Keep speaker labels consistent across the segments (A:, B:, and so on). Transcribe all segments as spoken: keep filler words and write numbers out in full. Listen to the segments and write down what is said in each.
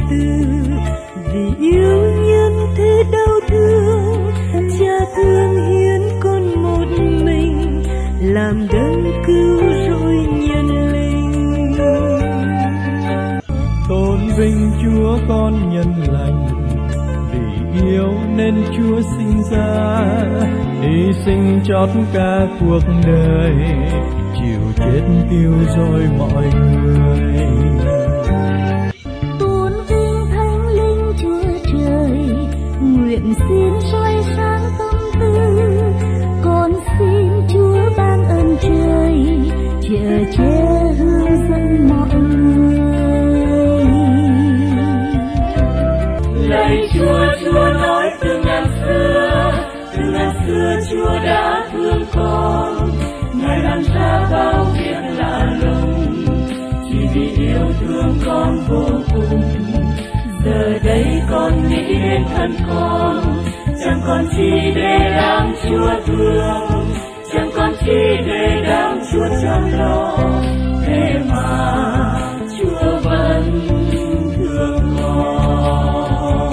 A: từ, vì yêu nhân thế đau thương, cha thương hiến con một mình, làm đấng cứu rỗi nhân linh.
B: Tôn vinh Chúa con nhân lành, vì yêu nên Chúa sinh ra, hy sinh chót cả cuộc đời, chịu chết cứu rỗi mọi người.
C: Tôn vinh Thánh Linh Chúa Trời, nguyện xin soi sáng tâm tư, con xin Chúa ban ơn trời, chở che hướng dẫn mọi người.
D: Lạy Chúa, Chúa nói từ ngàn xưa, từ ngàn xưa Chúa đã thương con, Ngài làm ra bao việc lạ lùng, chỉ vì yêu thương con vô cùng. Giờ đây con nghĩ đến thân con, chẳng còn chi để đáng Chúa thương, chẳng còn chi để đáng Chúa chăm lo, thế mà Chúa vẫn thương con.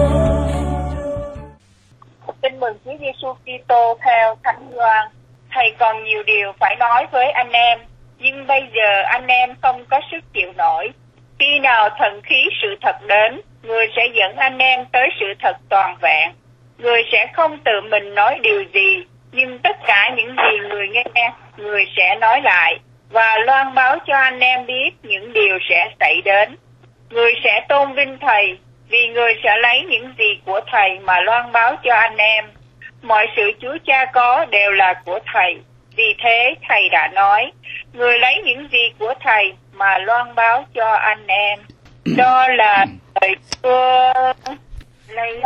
E: Tin mừng Chúa Giêsu Kitô theo Thánh Gioan. Thầy còn nhiều điều phải nói với anh em, nhưng bây giờ anh em không có sức chịu nổi. Khi nào thần khí sự thật đến, người sẽ dẫn anh em tới sự thật toàn vẹn. Người sẽ không tự mình nói điều gì, nhưng tất cả những gì người nghe, người sẽ nói lại và loan báo cho anh em biết những điều sẽ xảy đến. Người sẽ tôn vinh Thầy, vì người sẽ lấy những gì của Thầy mà loan báo cho anh em. Mọi sự Chúa Cha có đều là của Thầy, vì thế Thầy đã nói, người lấy những gì của Thầy mà loan báo cho anh em. Đó là lời Chúa. Lạy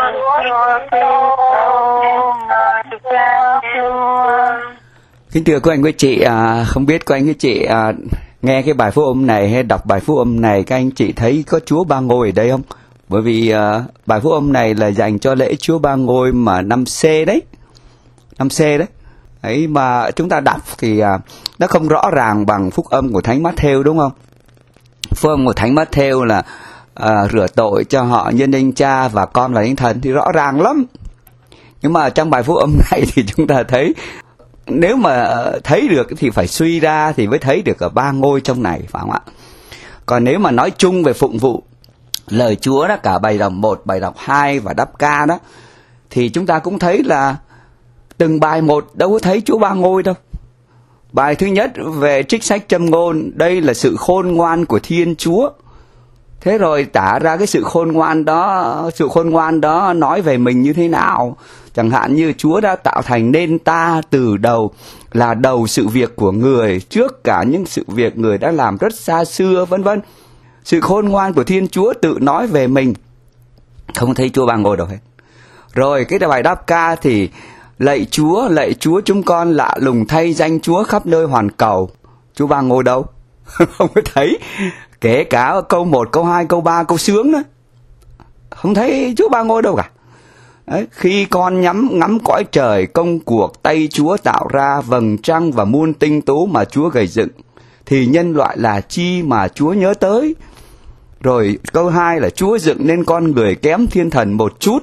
F: Kính thưa các anh quý chị, à, không biết các anh quý chị à, nghe cái bài phúc âm này hay đọc bài phúc âm này, các anh chị thấy có Chúa Ba Ngôi ở đây không? Bởi vì à, bài phúc âm này là dành cho lễ Chúa Ba Ngôi mà năm C đấy, năm C đấy. Ấy mà chúng ta đọc thì à, nó không rõ ràng bằng phúc âm của Thánh Mát-thêu, đúng không? Phúc âm của Thánh Mát-thêu là à, rửa tội cho họ nhân danh Cha và Con và Thánh Thần thì rõ ràng lắm. Nhưng mà trong bài phúc âm này thì chúng ta thấy, nếu mà thấy được thì phải suy ra thì mới thấy được ở ba ngôi trong này, phải không ạ? Còn nếu mà nói chung về phụng vụ lời Chúa đó, cả bài đọc một, bài đọc hai và đáp ca đó, thì chúng ta cũng thấy là từng bài một đâu có thấy Chúa Ba Ngôi đâu. Bài thứ nhất về trích sách châm ngôn, đây là sự khôn ngoan của Thiên Chúa. Thế rồi tả ra cái sự khôn ngoan đó, sự khôn ngoan đó nói về mình như thế nào. Chẳng hạn như Chúa đã tạo thành nên ta từ đầu, là đầu sự việc của người, trước cả những sự việc người đã làm rất xa xưa, vân vân. Sự khôn ngoan của Thiên Chúa tự nói về mình, không thấy Chúa Ba Ngôi đâu hết. Rồi cái bài đáp ca thì lạy Chúa, lạy Chúa chúng con lạ lùng thay danh Chúa khắp nơi hoàn cầu. Chúa Ba Ngôi đâu? Không có thấy. Kể cả câu một, câu hai, câu ba, câu sướng đó, không thấy Chúa Ba Ngôi đâu cả. Đấy, khi con nhắm ngắm cõi trời, công cuộc tay Chúa tạo ra, vầng trăng và muôn tinh tú mà Chúa gầy dựng, thì nhân loại là chi mà Chúa nhớ tới. Rồi câu hai là Chúa dựng nên con người kém thiên thần một chút.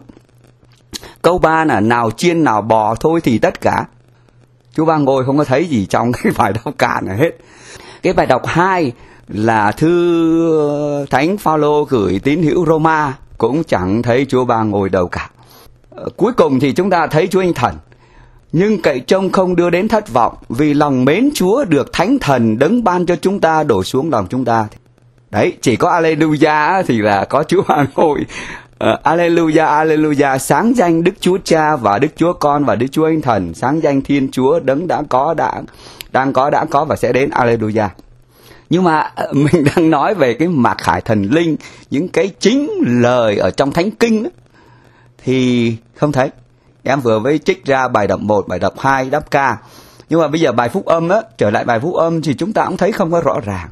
F: Câu ba là nào chiên nào bò thôi thì tất cả. Chúa Ba Ngôi không có thấy gì trong cái bài đọc cả này hết. Cái bài đọc hai là thư Thánh Phaolô gửi tín hữu Roma, cũng chẳng thấy Chúa Ba Ngôi đâu cả. Cuối cùng thì chúng ta thấy Chúa Anh Thần, nhưng cậy trông không đưa đến thất vọng, vì lòng mến Chúa được Thánh Thần đấng ban cho chúng ta đổ xuống lòng chúng ta. Đấy, chỉ có Alleluia thì là có Chúa Ba Ngôi. uh, Alleluia, Alleluia, sáng danh Đức Chúa Cha và Đức Chúa Con và Đức Chúa Anh Thần, sáng danh Thiên Chúa đấng đã có, đã đang có, đã có và sẽ đến. Alleluia. Nhưng mà mình đang nói về cái mặc khải thần linh, những cái chính lời ở trong Thánh Kinh ấy, thì không thấy. Em vừa mới trích ra bài đọc một, bài đọc hai, đáp ca. Nhưng mà bây giờ bài phúc âm á, trở lại bài phúc âm thì chúng ta cũng thấy không có rõ ràng.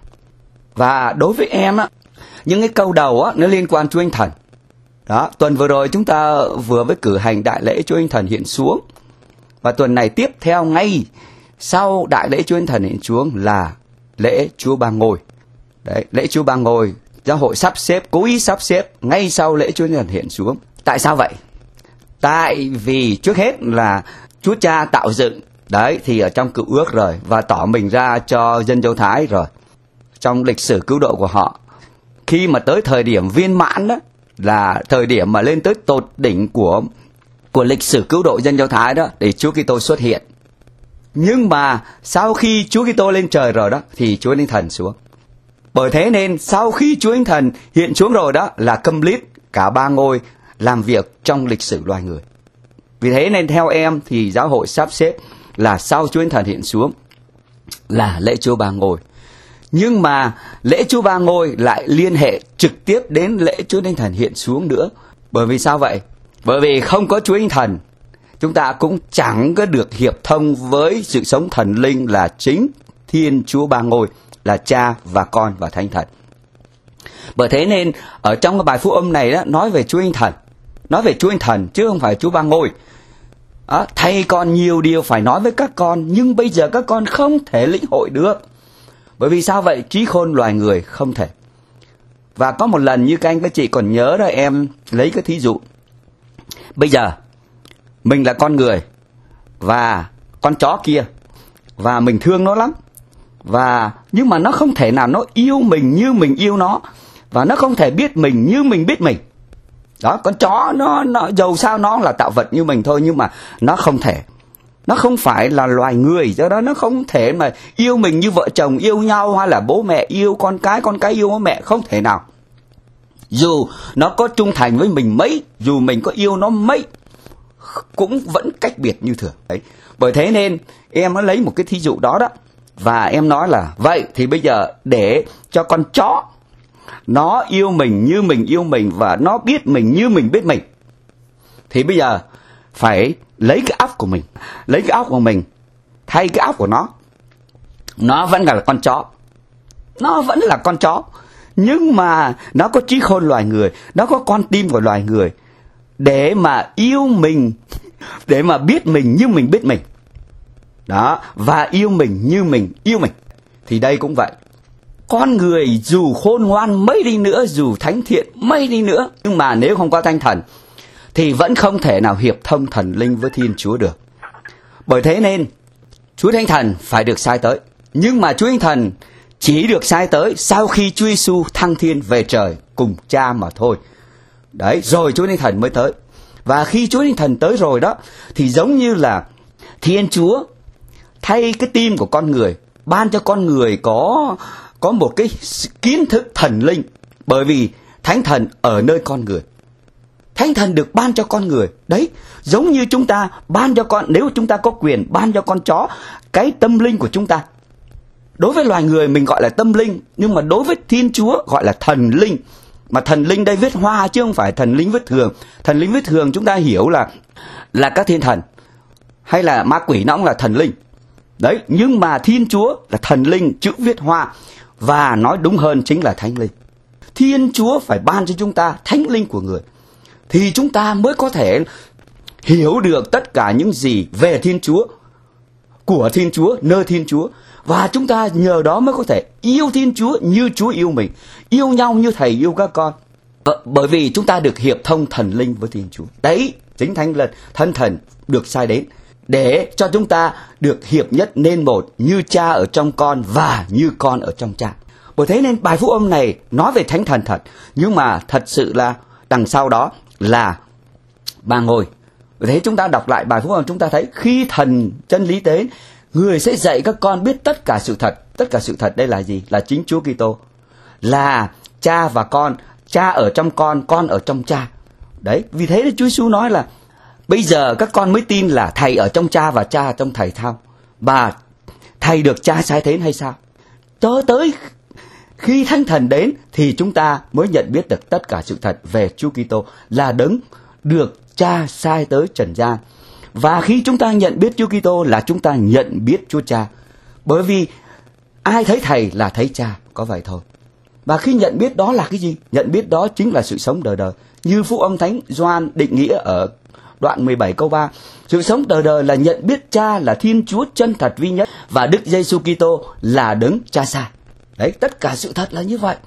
F: Và đối với em á, những cái câu đầu á, nó liên quan Chúa Anh Thần. Đó, tuần vừa rồi chúng ta vừa mới cử hành đại lễ Chúa Anh Thần hiện xuống. Và tuần này tiếp theo ngay sau đại lễ Chúa Anh Thần hiện xuống là lễ Chúa Ba Ngôi. Đấy, lễ Chúa Ba Ngôi giáo hội sắp xếp, cố ý sắp xếp ngay sau lễ Chúa Thánh Thần hiện xuống. Tại sao vậy? Tại vì trước hết là Chúa Cha tạo dựng, đấy, thì ở trong Cựu Ước rồi, và tỏ mình ra cho dân Do Thái rồi, trong lịch sử cứu độ của họ. Khi mà tới thời điểm viên mãn đó, là thời điểm mà lên tới tột đỉnh của của lịch sử cứu độ dân Do Thái đó, để Chúa Kitô xuất hiện. Nhưng mà sau khi Chúa Kitô lên trời rồi đó, thì Chúa Thánh Thần xuống. Bởi thế nên sau khi Chúa Thánh Thần hiện xuống rồi đó, là complete cả ba ngôi làm việc trong lịch sử loài người. Vì thế nên theo em thì giáo hội sắp xếp là sau Chúa Thánh Thần hiện xuống là lễ Chúa Ba Ngôi. Nhưng mà lễ Chúa Ba Ngôi lại liên hệ trực tiếp đến lễ Chúa Thánh Thần hiện xuống nữa. Bởi vì sao vậy? Bởi vì không có Chúa Thánh Thần, chúng ta cũng chẳng có được hiệp thông với sự sống thần linh là chính Thiên Chúa Ba Ngôi, là Cha và Con và Thánh Thần. Bởi thế nên ở trong cái bài phúc âm này đó, nói về Chúa Thánh Thần, nói về Chúa Thánh Thần chứ không phải Chúa Ba Ngôi. Đó, thầy còn nhiều điều phải nói với các con, nhưng bây giờ các con không thể lĩnh hội được. Bởi vì sao vậy? Trí khôn loài người không thể. Và có một lần như các anh các chị còn nhớ đó, em lấy cái thí dụ. Bây giờ mình là con người và con chó kia, và mình thương nó lắm, và nhưng mà nó không thể nào nó yêu mình như mình yêu nó, và nó không thể biết mình như mình biết mình. Đó, con chó nó nó dầu sao nó là tạo vật như mình thôi, nhưng mà nó không thể, nó không phải là loài người, do đó nó không thể mà yêu mình như vợ chồng yêu nhau, hay là bố mẹ yêu con cái, con cái yêu bố mẹ, không thể nào. Dù nó có trung thành với mình mấy, dù mình có yêu nó mấy, cũng vẫn cách biệt như thường. Đấy. Bởi thế nên em mới lấy một cái thí dụ đó đó, và em nói là vậy thì bây giờ để cho con chó nó yêu mình như mình yêu mình, và nó biết mình như mình biết mình, thì bây giờ phải lấy cái óc của mình, lấy cái óc của mình thay cái óc của nó. Nó vẫn là con chó, nó vẫn là con chó, nhưng mà nó có trí khôn loài người, nó có con tim của loài người, để mà yêu mình, để mà biết mình như mình biết mình. Đó, và yêu mình như mình yêu mình. Thì đây cũng vậy. Con người dù khôn ngoan mấy đi nữa, dù thánh thiện mấy đi nữa, nhưng mà nếu không có Thánh Thần thì vẫn không thể nào hiệp thông thần linh với Thiên Chúa được. Bởi thế nên Chúa Thánh Thần phải được sai tới. Nhưng mà Chúa Thánh Thần chỉ được sai tới sau khi Chúa Giêsu thăng thiên về trời cùng Cha mà thôi. Đấy, rồi Chúa Thánh Thần mới tới. Và khi Chúa Thánh Thần tới rồi đó, thì giống như là Thiên Chúa thay cái tim của con người, ban cho con người có có một cái kiến thức thần linh. Bởi vì Thánh Thần ở nơi con người, Thánh Thần được ban cho con người. Đấy, giống như chúng ta ban cho con, nếu chúng ta có quyền ban cho con chó cái tâm linh của chúng ta. Đối với loài người mình gọi là tâm linh, nhưng mà đối với Thiên Chúa gọi là thần linh. Mà thần linh đây viết hoa chứ không phải thần linh viết thường. Thần linh viết thường chúng ta hiểu là là các thiên thần, hay là ma quỷ nó cũng là thần linh. Đấy, nhưng mà Thiên Chúa là thần linh, chữ viết hoa, và nói đúng hơn chính là thánh linh. Thiên Chúa phải ban cho chúng ta thánh linh của người, thì chúng ta mới có thể hiểu được tất cả những gì về Thiên Chúa, của Thiên Chúa, nơi Thiên Chúa. Và chúng ta nhờ đó mới có thể yêu Thiên Chúa như Chúa yêu mình, yêu nhau như Thầy yêu các con. Bởi vì chúng ta được hiệp thông thần linh với Thiên Chúa. Đấy, chính Thánh Linh, Thân Thần được sai đến để cho chúng ta được hiệp nhất nên một, như Cha ở trong con và như con ở trong Cha. Bởi thế nên bài phúc âm này nói về Thánh Thần thật, nhưng mà thật sự là đằng sau đó là Ba Ngôi. Bởi thế chúng ta đọc lại bài phúc âm, chúng ta thấy khi thần chân lý đến, người sẽ dạy các con biết tất cả sự thật. Tất cả sự thật đây là gì? Là chính Chúa Kitô, là Cha và con, Cha ở trong con, con ở trong Cha. Đấy, vì thế Chúa Giêsu nói là bây giờ các con mới tin là Thầy ở trong Cha và Cha ở trong Thầy sao? Và Thầy được Cha sai đến hay sao? Cho tới khi Thánh Thần đến thì chúng ta mới nhận biết được tất cả sự thật về Chúa Kitô là đấng được Cha sai tới trần gian. Và khi chúng ta nhận biết Chúa Kitô là chúng ta nhận biết Chúa Cha. Bởi vì ai thấy Thầy là thấy Cha, có vậy thôi. Và khi nhận biết đó là cái gì? Nhận biết đó chính là sự sống đời đời. Như phúc âm Thánh Gioan định nghĩa ở đoạn mười bảy câu ba, sự sống đời đời là nhận biết Cha là Thiên Chúa chân thật duy nhất và Đức Giêsu Kitô là đấng Cha sai. Đấy, tất cả sự thật là như vậy.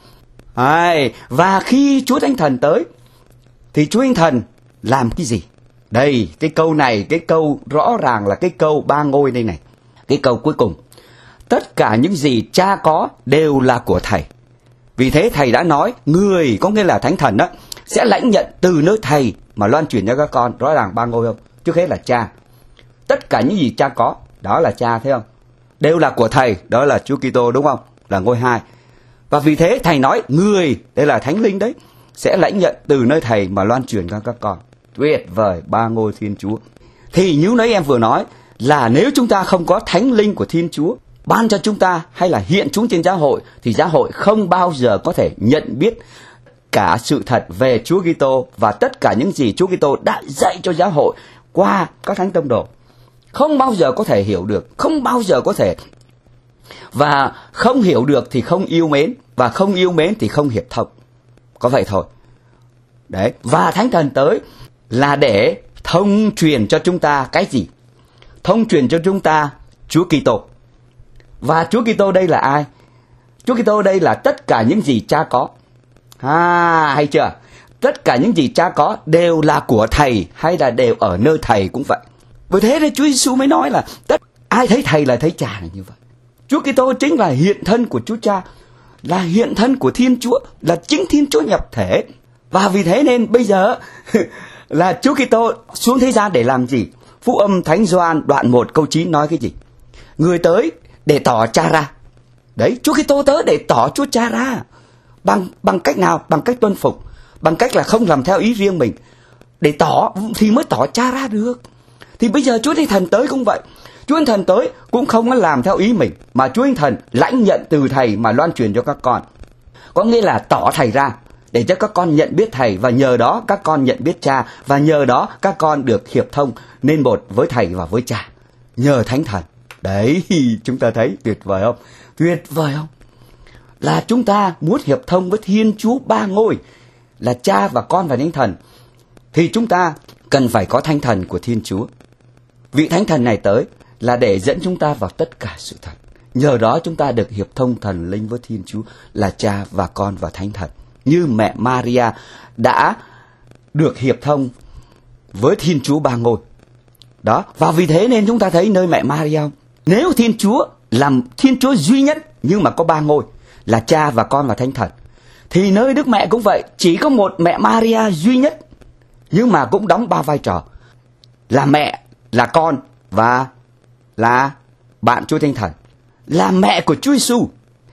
F: Ai, và khi Chúa Thánh Thần tới thì Chúa Thánh Thần làm cái gì? Đây, cái câu này, cái câu rõ ràng là cái câu ba ngôi đây này. Cái câu cuối cùng. Tất cả những gì Cha có đều là của Thầy. Vì thế Thầy đã nói, người, có nghĩa là Thánh Thần đó, sẽ lãnh nhận từ nơi Thầy mà loan truyền cho các con. Rõ ràng ba ngôi không? Trước hết là Cha. Tất cả những gì Cha có, đó là Cha, thấy không? Đều là của Thầy, đó là Chúa Kitô, đúng không? Là ngôi hai. Và vì thế Thầy nói, người, đây là Thánh Linh đấy, sẽ lãnh nhận từ nơi Thầy mà loan truyền cho các con. Tuyệt vời, ba ngôi Thiên Chúa. Thì như nãy em vừa nói, là nếu chúng ta không có Thánh Linh của Thiên Chúa ban cho chúng ta hay là hiện chúng trên giáo hội, thì giáo hội không bao giờ có thể nhận biết cả sự thật về Chúa Kitô và tất cả những gì Chúa Kitô đã dạy cho giáo hội qua các thánh tông đồ. Không bao giờ có thể hiểu được, không bao giờ có thể. Và không hiểu được thì không yêu mến, và không yêu mến thì không hiệp thông. Có vậy thôi. Đấy, và Thánh Thần tới là để thông truyền cho chúng ta cái gì? Thông truyền cho chúng ta Chúa Kitô. Và Chúa Kitô đây là ai? Chúa Kitô đây là tất cả những gì Cha có. À, hay chưa? Tất cả những gì Cha có đều là của Thầy hay là đều ở nơi Thầy cũng vậy. Bởi thế nên Chúa Giêsu mới nói là tất ai thấy Thầy là thấy Cha, là như vậy. Chúa Kitô chính là hiện thân của Chúa Cha, là hiện thân của Thiên Chúa, là chính Thiên Chúa nhập thể. Và vì thế nên bây giờ là Chúa Kitô xuống thế gian để làm gì? Phúc âm Thánh Gioan đoạn một câu chín nói cái gì? Người tới để tỏ Cha ra. Đấy, Chúa Kitô tới để tỏ Chúa Cha ra. Bằng bằng cách nào? Bằng cách tuân phục, bằng cách là không làm theo ý riêng mình. Để tỏ thì mới tỏ Cha ra được. Thì bây giờ Chúa Thánh Thần tới cũng vậy. Chúa Thánh Thần tới cũng không có làm theo ý mình, mà Chúa Thánh Thần lãnh nhận từ Thầy mà loan truyền cho các con. Có nghĩa là tỏ Thầy ra để cho các con nhận biết Thầy, và nhờ đó các con nhận biết Cha, và nhờ đó các con được hiệp thông nên một với Thầy và với Cha. Nhờ Thánh Thần. Đấy, chúng ta thấy tuyệt vời không? Tuyệt vời không? Là chúng ta muốn hiệp thông với Thiên Chúa ba ngôi, là Cha và Con và Thánh Thần, thì chúng ta cần phải có Thánh Thần của Thiên Chúa. Vị Thánh Thần này tới là để dẫn chúng ta vào tất cả sự thật. Nhờ đó chúng ta được hiệp thông thần linh với Thiên Chúa là Cha và Con và Thánh Thần. Như mẹ Maria đã được hiệp thông với Thiên Chúa ba ngôi. Đó, và vì thế nên chúng ta thấy nơi mẹ Maria không? Nếu Thiên Chúa làm Thiên Chúa duy nhất nhưng mà có ba ngôi là Cha và Con và Thánh Thần, thì nơi Đức Mẹ cũng vậy, chỉ có một mẹ Maria duy nhất nhưng mà cũng đóng ba vai trò, là mẹ, là con và là bạn Chúa Thánh Thần, là mẹ của Chúa Giêsu,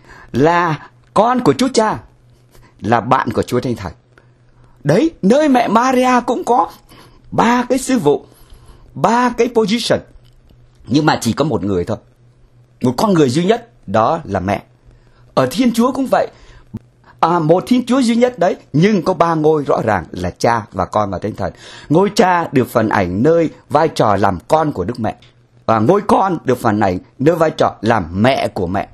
F: là con của Chúa Cha, là bạn của Chúa Thánh Thần. Đấy, nơi mẹ Maria cũng có ba cái sứ vụ, ba cái position, nhưng mà chỉ có một người thôi, một con người duy nhất, đó là mẹ. Ở Thiên Chúa cũng vậy, à, một Thiên Chúa duy nhất đấy, nhưng có ba ngôi rõ ràng là Cha và Con và Thánh Thần. Ngôi Cha được phản ảnh nơi vai trò làm con của Đức Mẹ, và ngôi Con được phản ảnh nơi vai trò làm mẹ của mẹ,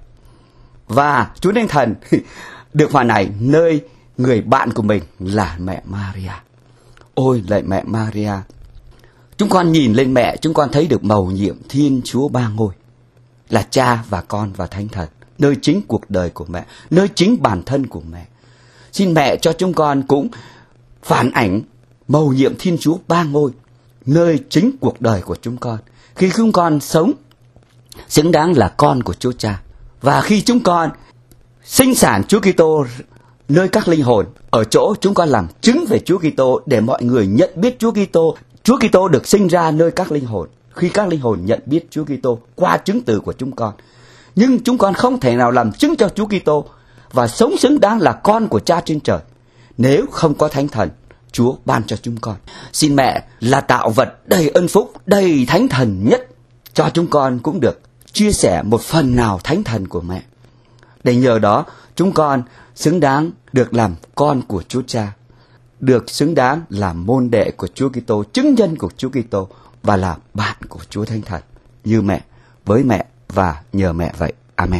F: và Chúa Thánh Thần được phản ảnh nơi người bạn của mình là mẹ Maria. Ôi lạy mẹ Maria, chúng con nhìn lên mẹ, chúng con thấy được mầu nhiệm Thiên Chúa ba ngôi, là Cha và Con và Thánh Thần, nơi chính cuộc đời của mẹ, nơi chính bản thân của mẹ. Xin mẹ cho chúng con cũng phản ảnh mầu nhiệm Thiên Chúa ba ngôi, nơi chính cuộc đời của chúng con. Khi chúng con sống xứng đáng là con của Chúa Cha, và khi chúng con sinh sản Chúa Kitô nơi các linh hồn, ở chỗ chúng con làm chứng về Chúa Kitô để mọi người nhận biết Chúa Kitô. Chúa Kitô được sinh ra nơi các linh hồn, khi các linh hồn nhận biết Chúa Kitô qua chứng từ của chúng con. Nhưng chúng con không thể nào làm chứng cho Chúa Kitô và sống xứng đáng là con của Cha trên trời nếu không có Thánh Thần Chúa ban cho chúng con. Xin mẹ là tạo vật đầy ân phúc, đầy Thánh Thần nhất, cho chúng con cũng được chia sẻ một phần nào Thánh Thần của mẹ, để nhờ đó chúng con xứng đáng được làm con của Chúa Cha, được xứng đáng làm môn đệ của Chúa Kitô, chứng nhân của Chúa Kitô, và là bạn của Chúa Thánh Thần, như mẹ, với mẹ và nhờ mẹ vậy. Amen.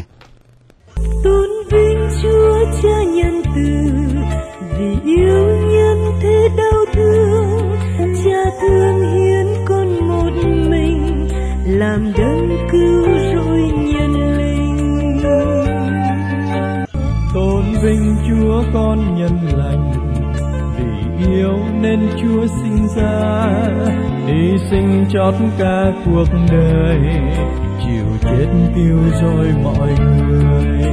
A: Tôn vinh Chúa Cha nhân từ, vì yêu nhân thế đau thương, Cha thương hiến con một mình, làm đấng cứu rỗi nhân linh.
B: Tôn vinh Chúa con nhân lành, vì yêu nên Chúa sinh ra, hy sinh chót cả cuộc đời, chịu chết cứu rỗi mọi người.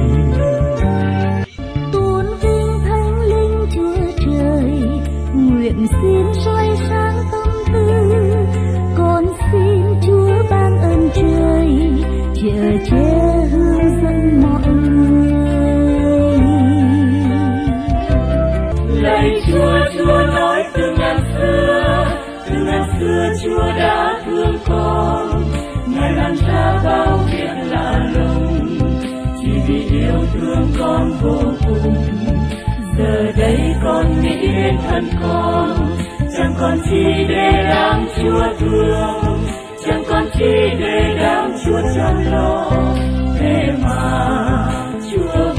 C: Tôn vinh Thánh Linh Chúa Trời, nguyện xin soi sáng tâm tư, con xin Chúa ban ơn trời, chở che hướng dẫn mọi người.
D: Lạy Chúa, Chúa nói từ ngàn xưa, từ ngàn xưa Chúa đã thương con, Ngài làm ra bao việc lạ lùng, chỉ vì yêu thương con vô cùng. Giờ đây con nghĩ đến thân con, chẳng còn chi để đáng Chúa thương, chẳng còn chi để đáng Chúa chăm lo, thế mà Chúa